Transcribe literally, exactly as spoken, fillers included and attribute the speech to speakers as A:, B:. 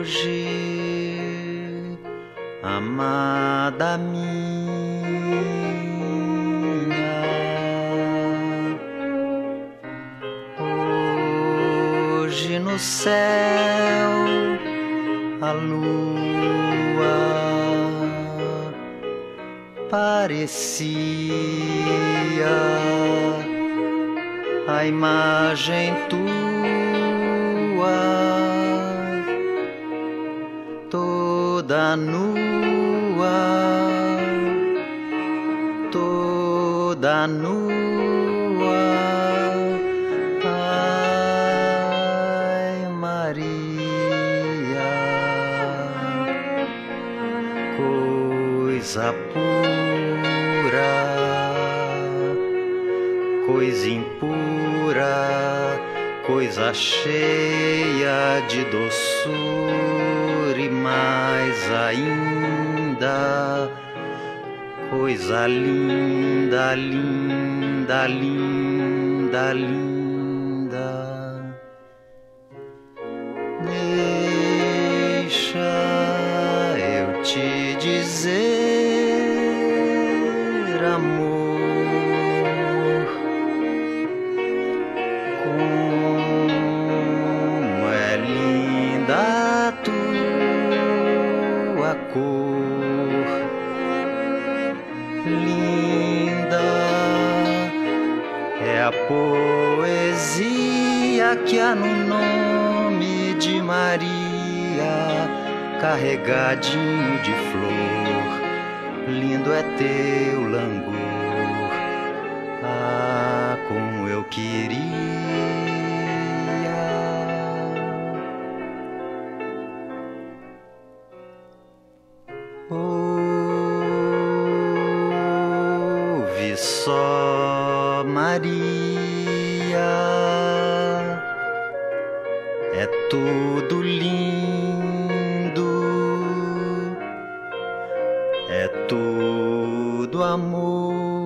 A: hoje, amada minha. Hoje no céu a lua parecia a imagem tua, toda nua, toda nua. Ai, Maria, coisa pura, coisa impura, coisa cheia de doçura e mais ainda, coisa linda, linda, linda, linda. Deixa eu te dizer, amor, como é linda a tua cor, linda é a poesia que há no nome de Maria, carregadinho de flor, lindo é teu langor. Ah, como eu queria ouve só, Maria, é tudo lindo, é tudo amor.